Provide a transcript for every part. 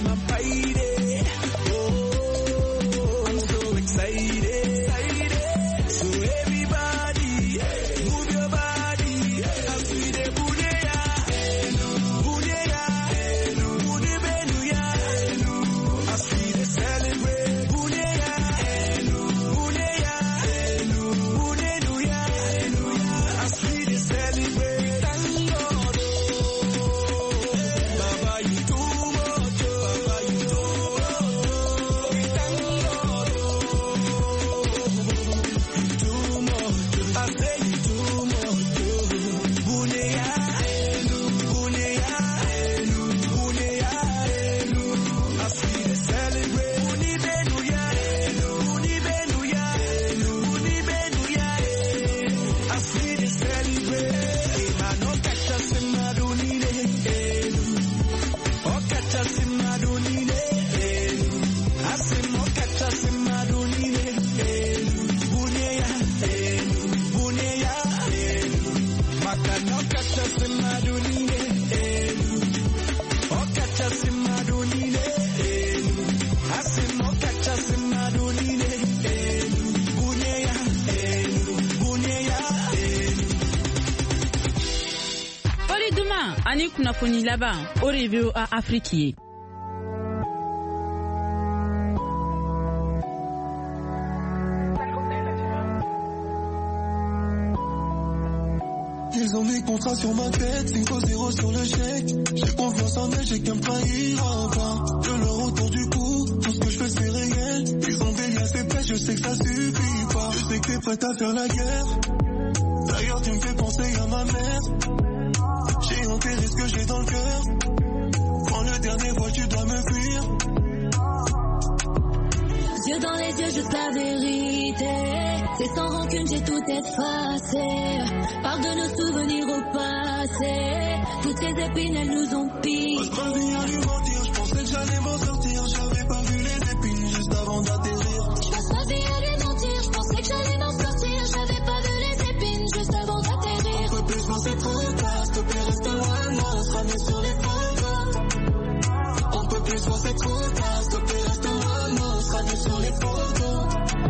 Ani kunnafoni laban o de bɛ a Afrique ye. Ils ont mis contrat sur ma tête, 5-0 sur le chèque. J'ai confiance en eux, j'ai qu'à me trahir pas. Je leur autour du cou, tout ce que je fais c'est réel. Ils ont veillé à ses pêches, je sais que ça suffit pas. Je sais que t'es prête à faire la guerre. D'ailleurs tu me fais penser à ma mère. J'ai enterré ce que j'ai dans le cœur. Prends le dernier vol, tu dois me fuir. Yeux dans les yeux, juste la vérité. C'est sans rancune, j'ai tout effacé. Parle de nos souvenirs au passé. Toutes ces épines, elles nous ont piqué. Je croyais à lui mentir, je pensais que j'allais m'en sortir. J'avais pas vu les épines juste avant d'atterrir. Je passe ma vie à lui mentir, je pensais que j'allais m'en sortir. J'avais pas vu les épines juste avant d'atterrir. On peut plus, moi c'est trop tard, s'il te plaît reste loin, moi on sera mis sur les photos. On peut plus, moi c'est trop tard, s'il te plaît reste loin, moi on sera mis sur les photos.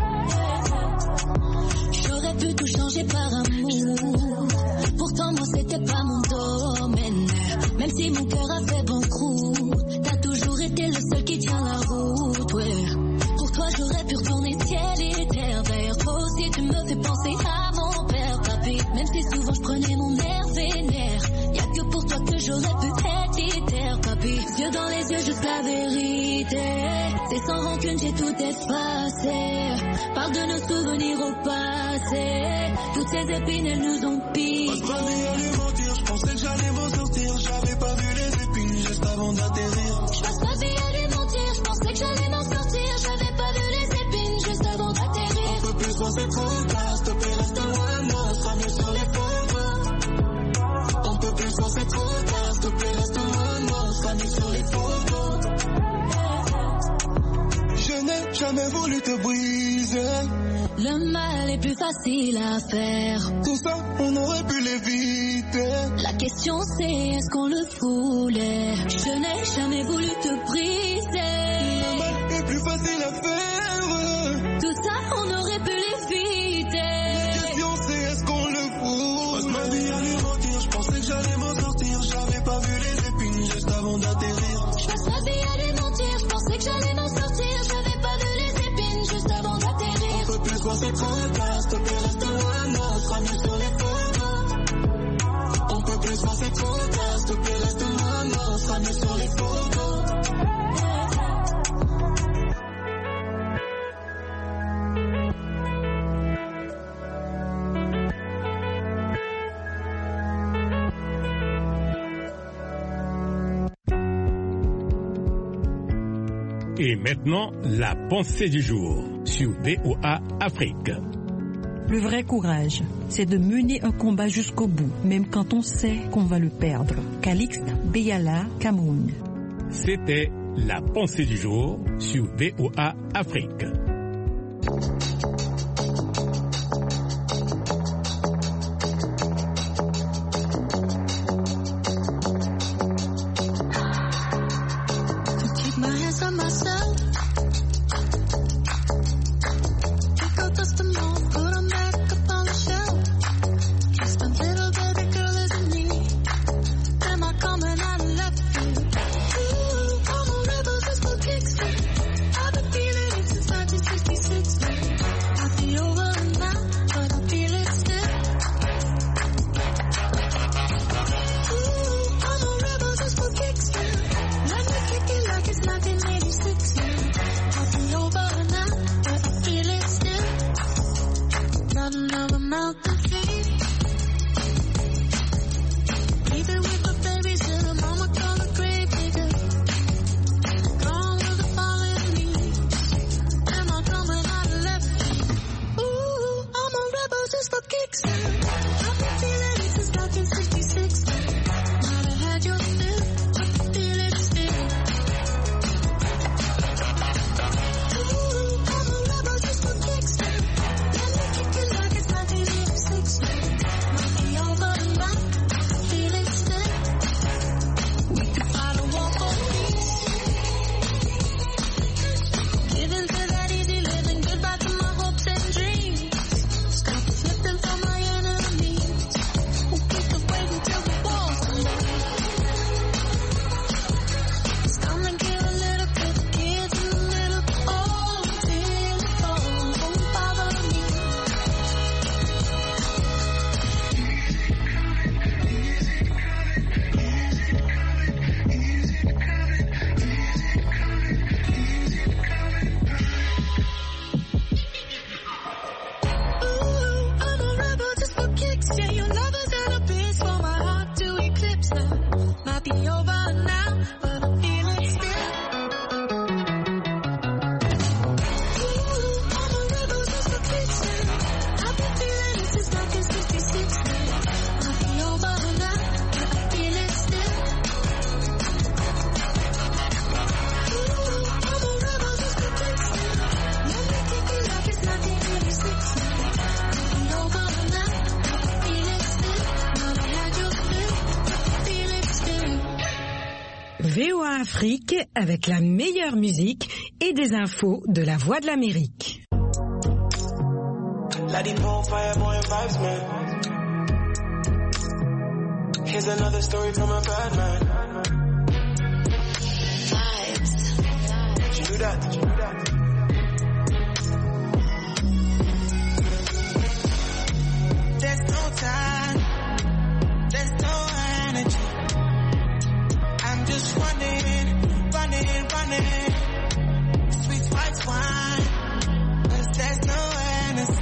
J'aurais pu tout changer par amour. Pourtant moi c'était pas mon domaine. Même si mon cœur a fait banqueroute, t'as toujours été le seul qui tient la route, ouais. Pour toi j'aurais pu retourner ciel et terre. D'ailleurs toi aussi tu me fais penser à mon père, papy. Même si souvent je prenais mon air vénère, y'a que pour toi que j'aurais pu être éther, papy. Yeux dans les yeux, juste la vérité. C'est sans rancune, j'ai tout effacé. Parle de nos souvenirs au passé. Toutes ces épines, elles nous ont piqué. Je croyais à lui mentir, je pensais que j'allais m'en sortir. J'avais pas vu les épines juste avant d'atterrir. Je passe ma vie à lui mentir, je pensais que j'allais m'en sortir. J'avais pas vu les épines juste avant d'atterrir. On peut plus, moi c'est trop tard, s'il te plaît reste loin, moi on sera mieux sur les photos. On peut plus, moi c'est trop tard, s'il te plaît reste loin, moi on sera mieux sur les photos. Je n'ai jamais voulu te briser. Le mal est plus facile à faire. Tout ça, on aurait pu l'éviter. La question c'est est-ce qu'on le voulait. Je n'ai jamais voulu te briser. Le mal est plus facile à faire. Tout ça, on aurait pu l'éviter. La question c'est est-ce qu'on le fout. Passe ma vie à lui mentir, je pensais que j'allais m'en sortir. J'avais pas vu les épines juste avant d'atterrir. Je passe ma vie à lui mentir, je pensais que j'allais m'en sortir. J'avais pas vu les épines juste avant d'atterrir. On peut plus, moi c'est trop tard, s'il te plaît reste loin, moi on sera mieux sur les photos. On peut plus, moi c'est trop tard, s'il te plaît reste loin, moi on sera mieux sur les photos. Et maintenant, la pensée du jour sur VOA Afrique. Le vrai courage, c'est de mener un combat jusqu'au bout, même quand on sait qu'on va le perdre. Calixte Beyala, Cameroun. C'était la pensée du jour sur VOA Afrique. To keep my VOA Afrique avec la meilleure musique et des infos de la Voix de l'Amérique. Here's another story from a bad man. Vibes. Did you do that? Did you do that? There's no time. There's no energy. I'm just running, running, running. Sweet spice wine. 'Cause there's no energy.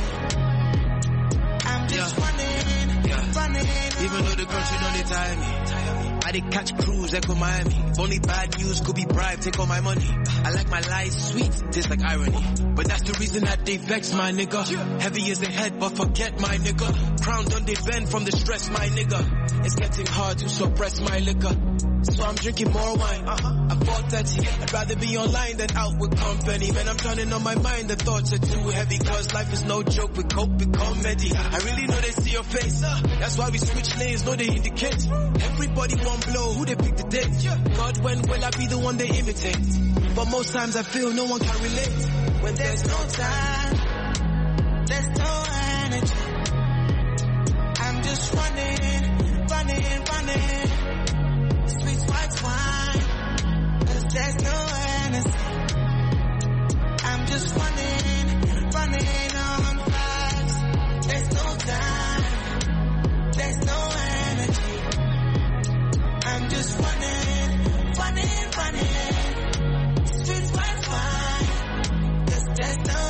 I'm just running, running. Even though the country don't they tire me. I did catch cruise, echo Miami. If only bad news could be bribed, take all my money. I like my lies sweet, tastes like irony. But that's the reason that they vex, my nigga. Heavy is the head, but forget my nigga. Crown done they bend from the stress, my nigga. It's getting hard to suppress my liquor. So I'm drinking more wine. I'm 4:30. I'd rather be online than out with company. Man, I'm turning on my mind. The thoughts are too heavy. Cause life is no joke. We cope with comedy. I really know they see your face. That's why we switch lanes. No, they indicate. Everybody won't blow. Who they pick the date? God, when will I be the one they imitate? But most times I feel no one can relate. When there's no time, there's no energy. I'm just running, running, running. Sweet white wine, 'cause there's no energy. I'm just running, running on vibes. There's no time, there's no energy. I'm just running, running, running. Sweet white wine, 'cause there's no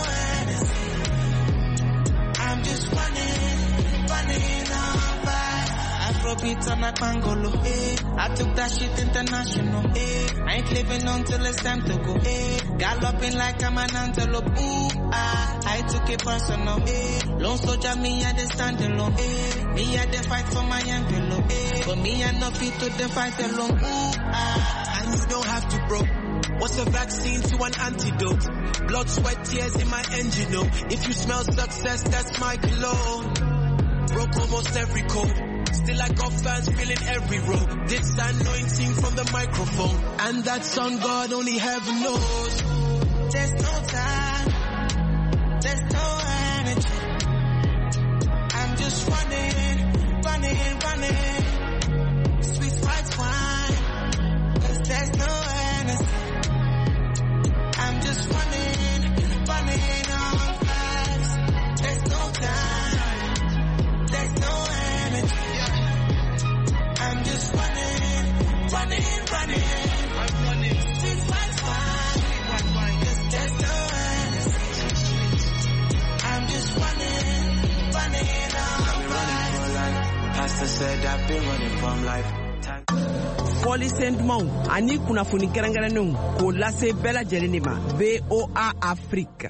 energy. I'm just running, running on vibes. Afrobeats on a Pangolo, I took that shit international, I ain't living until it's time to go, galloping like I'm an antelope, I took it personal, lone soldier, me I dey stand alone, me I dey fight for my envelope, but me I no fit to dey fight alone, and you don't have to, bro. What's a vaccine to an antidote? Blood, sweat, tears in my engine, no. If you smell success, that's my cologne. Broke almost every code. Still I got fans filling every row. This anointing from the microphone. And that's on God, only heaven knows. There's no time. There's no energy. I'm just running, running, running. Sweet spice wine. 'Cause there's no energy. I'm just running, running on vibes. There's no time. There's no energy. I'm just running, running, running. I'm running. Sweet white wine, 'cause there's no energy. I'm just running, running on life. Pastor said I've been running from life. Foli Saint-Mont, ani kuna funi kerangara nung, ko lase bela jelenima, VOA Afrique.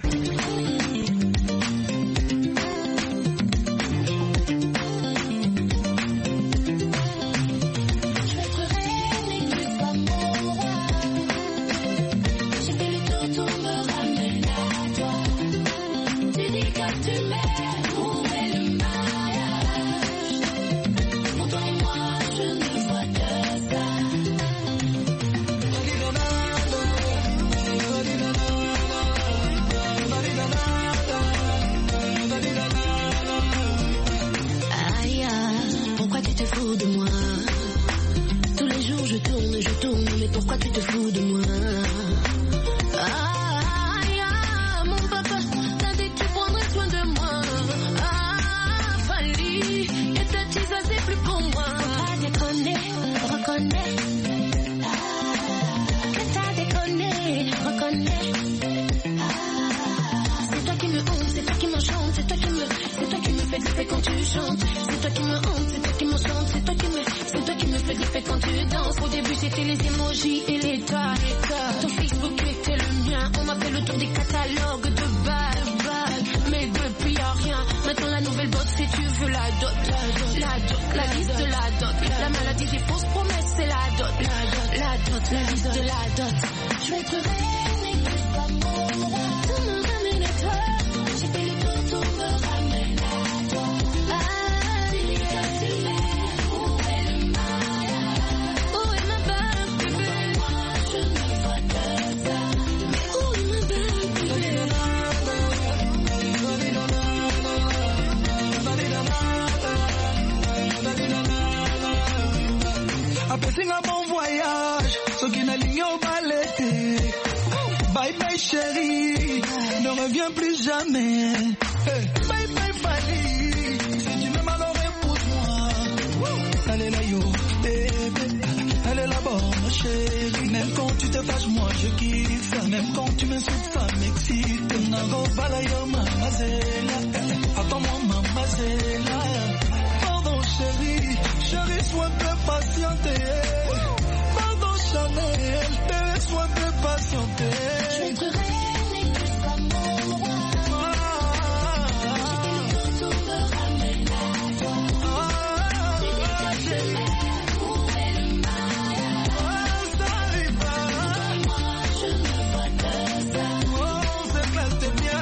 Apprécie un bon voyage, ce qui n'a ligne au balai. Bye bye chérie, ne reviens plus jamais. Hey. Bye bye Fali, si tu m'aimes alors épouse-moi. Elle est là yo, bébé, elle est là bonne chérie. Même quand tu te fâches, moi je kiffe. Même quand tu m'insultes, ça m'excite. Nago balayo mamazela, attends-moi mamazela. Pardon chérie, chérie sois un peu patientée. Pardon Chanel, bébé sois un peu patientée. Je te rêve jusqu'à mon roi. C'était le temps tout me ramène à toi. C'était que je m'aime, trouver le mal. Ça arrive pas. Moi je ne vois que ça. Oh, c'est clair, c'est bien.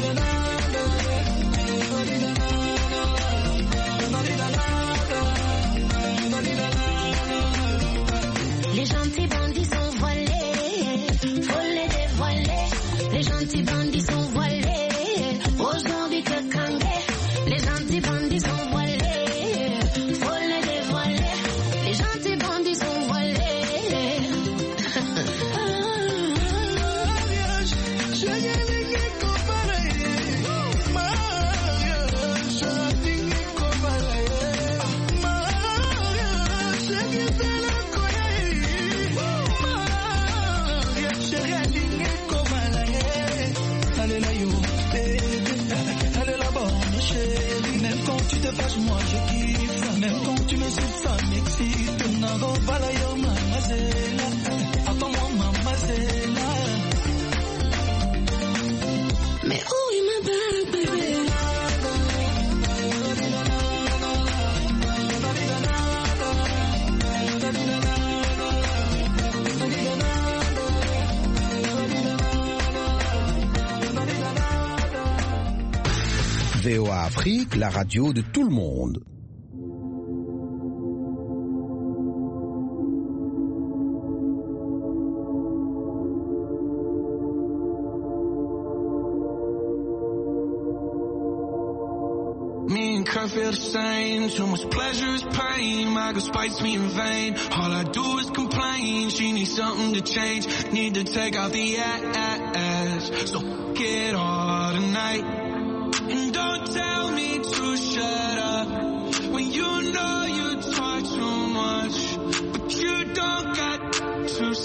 Les gentils bandits sont voilés, faut les dévoiler. Les gentils bandits sont voilés, aujourd'hui que Kangé. Les gentils bandits sont voilés, faut les dévoiler. Les gentils bandits sont voilés. Même quand tu te fâches, moi je kiffe. Même quand tu me souffles, ça m'excite. Nago balayo mamazela, attends-moi mamazela. Mais où est ma belle bébé? VOA Afrique, la radio de tout le monde. Me and Kurt feel the same. Too much pleasure is pain. My girl spites me in vain. All I do is complain. She needs something to change. Need to take out the ass. So get all tonight. And don't tell me to shut up when you know you talk too much, but you don't got to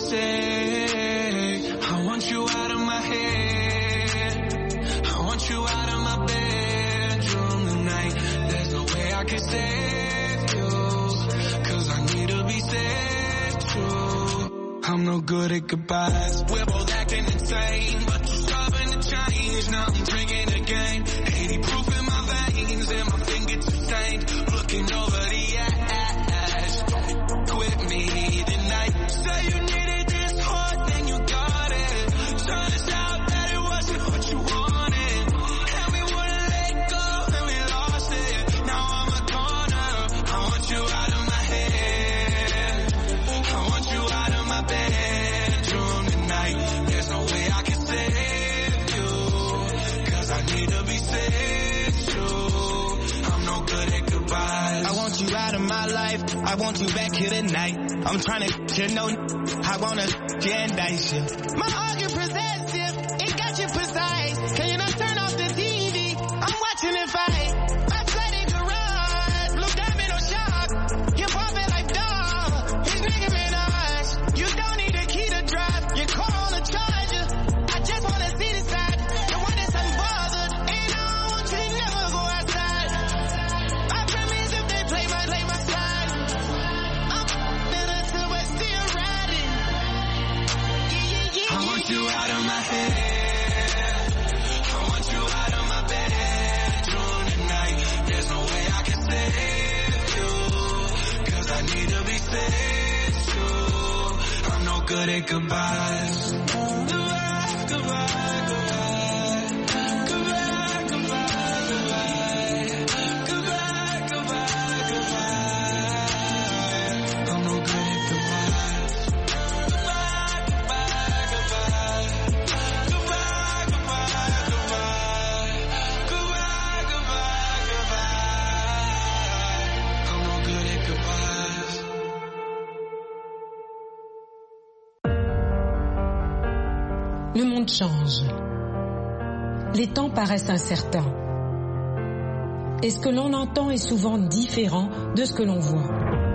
say. I want you out of my head. I want you out of my bedroom tonight. There's no way I can save you, 'cause I need to be saved true. I'm no good at goodbyes. We're both acting insane, but you're stubborn to change. Now I'm drinking again. 80 proof in my veins and my fingertips stained. Looking over the ash. Don't quit me tonight. Say you needed this hard, then you got it. Turns out that it wasn't what you wanted. And we wouldn't let go, and we lost it. Now I'm a goner. I want you out of my head. I want you out of my bedroom tonight. There's no way I can save you, 'cause I need to be saved true. I'm no good at goodbyes. I want you out of my life. I want you back here tonight. I'm trying to, you know, I wanna indict you. My heart get possessive, it got you precise. Can you not turn off the TV? I'm watching it fight. My flooded garage, blue diamond on shock. You're popping like dog, it's Nicki Minaj. You don't need a key to drive, your car on the charger. I just wanna see the side, the one that's unbothered. And I want you to never go outside. I promise if they play my side, I'm f***ing until we're still riding. Yeah. I want you out of my head. I want you out of my bedroom tonight. There's no way I can save you, 'cause I need to be saved too. I'm no good at goodbyes. Goodbye, goodbye, goodbye. Goodbye, goodbye, goodbye. Goodbye, goodbye, goodbye. I'm no good at goodbyes. Goodbye, goodbye, goodbye. Goodbye, goodbye, goodbye. Goodbye, goodbye, goodbye. I'm no good at goodbyes. Le monde change. Les temps paraissent incertains. Et ce que l'on entend est souvent différent de ce que l'on voit.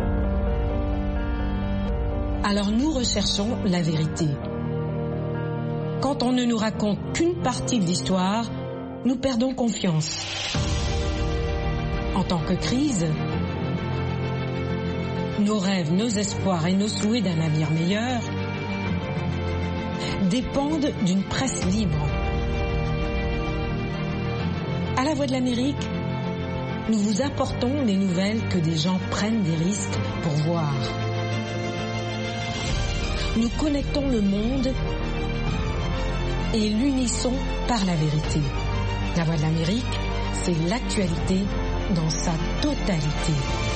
Alors nous recherchons la vérité. Quand on ne nous raconte qu'une partie de l'histoire, nous perdons confiance. En tant que crise, nos rêves, nos espoirs et nos souhaits d'un avenir meilleur dépendent d'une presse libre. À la Voix de l'Amérique, nous vous apportons les nouvelles que des gens prennent des risques pour voir. Nous connectons le monde et l'unissons par la vérité. La Voix de l'Amérique, c'est l'actualité dans sa totalité.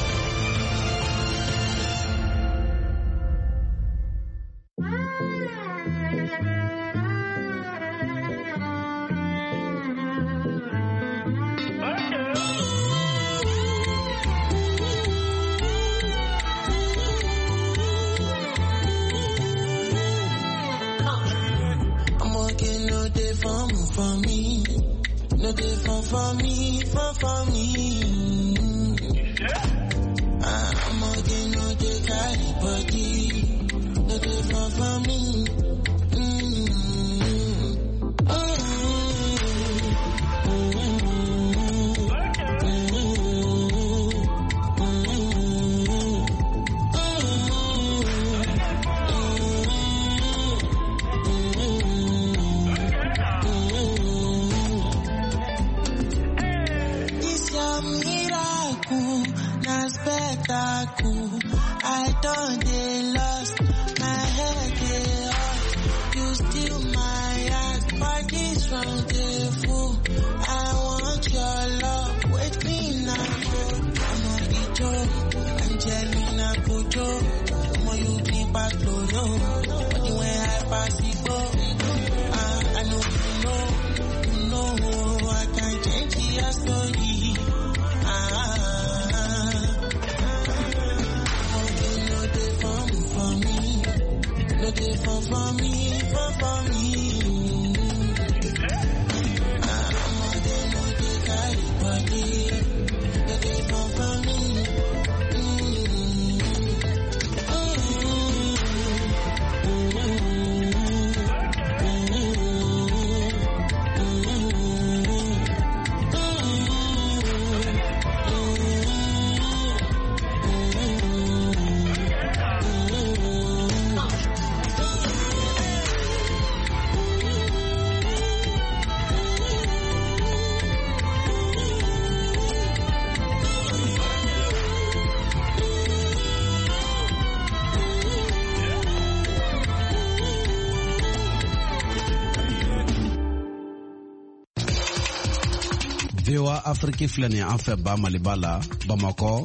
VOA Afrique filani an fɛ ba Maliba la, Bamako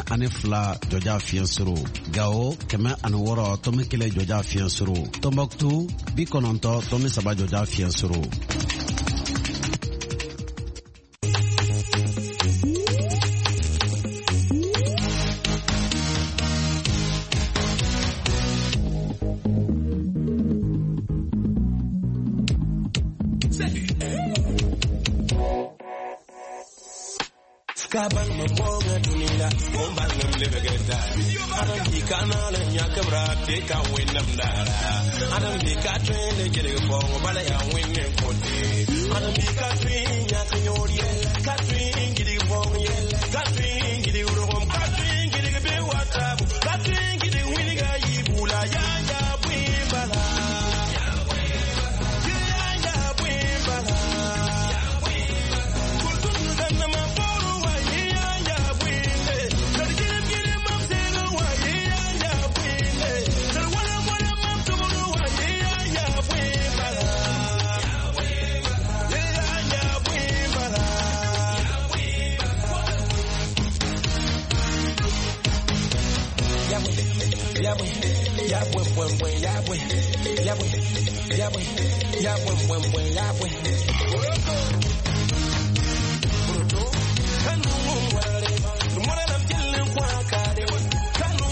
102 jɔja fiɲɛ suru, Gao 106 tɔmi 1 jɔja fiɲɛ suru, Tombouctou 90 tɔmi 3 jɔja fiɲɛ suru.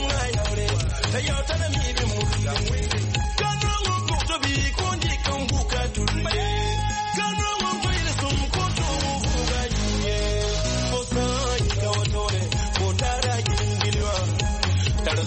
Yo,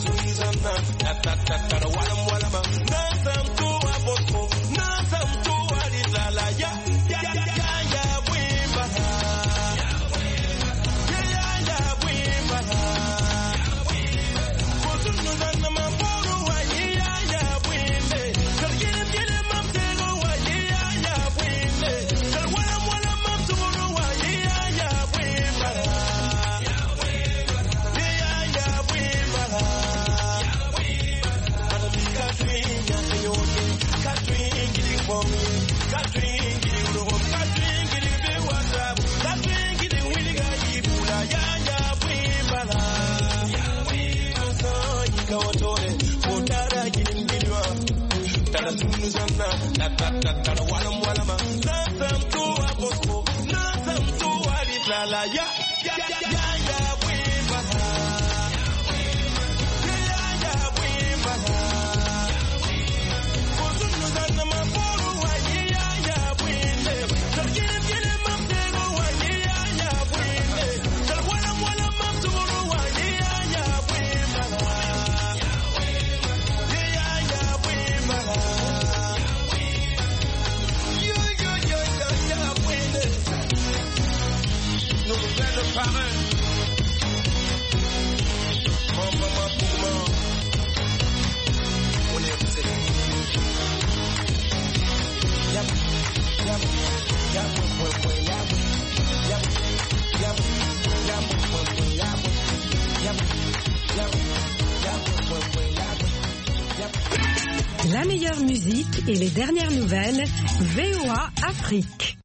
La meilleure musique et les dernières nouvelles, VOA Afrique.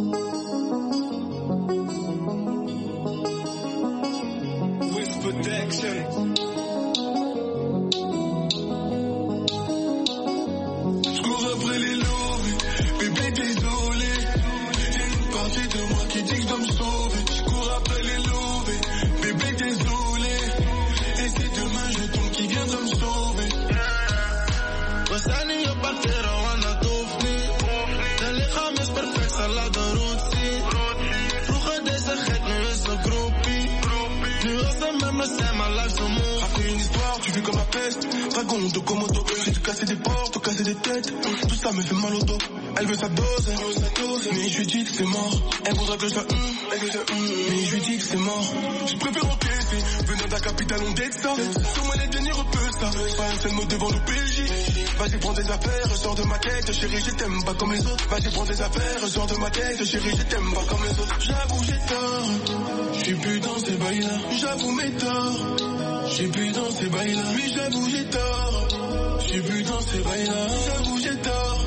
Dragon de Komodo, j'ai dû casser des portes, casser des têtes. Tout ça me fait mal au dos. Elle veut sa dose, mais je lui dis que c'est mort. Elle voudra que je fasse mais je lui dis que c'est mort. Je préfère encaisser, venant de la capitale, on date ça. Sur moi les derniers repeux ça. Pas un seul mot devant nos PJ. Vas-y prends des affaires, sors de ma tête, chérie je t'aime pas comme les autres. Vas-y prends des affaires, sors de ma tête, chérie je t'aime pas comme les autres. J'avoue j'ai tort, j'suis plus dans ces bails là. J'avoue mes torts, j'suis plus dans ces bails là. Oui j'avoue j'ai tort, j'suis plus dans ces bails là. J'avoue j'ai tort.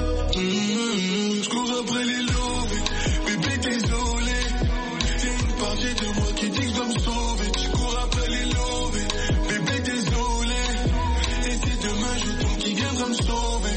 J'cours après les loups, bébé désolé. C'est une partie de moi qui dit que je dois me sauver. J'cours après les loups, bébé désolé. Et si demain je tombe, qui viendra me sauver?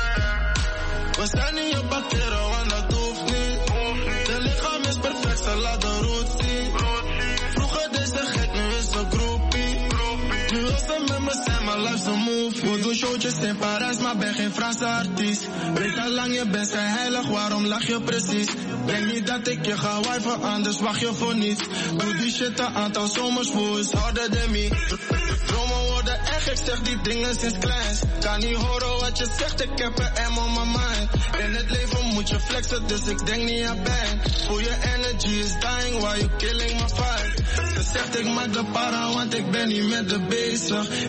Wasani je batera wana toefni. De lichaam is perfect, salade en roti. Vroeger deze gek, nu is een groepie. Nu wil ze met me zijn, maar life's a movie. We doen showtjes in Parijs, maar ben geen Franse artiest. Weet al lang je bent zijn heilig, waarom lach je precies? Denk niet dat ik je ga wifen, anders wacht je voor niets. Doe die shit een aantal zomers voor, is harder than me. Dromen worden echt, ik zeg die dingen sinds kleins. Kan niet horen wat je zegt, ik heb een M on my mind. In het leven moet je flexen, dus ik denk niet aan pijn. Voel je energy is dying, while you killing my vibe. Ze zegt ik maak de para, want ik ben niet met de bezig.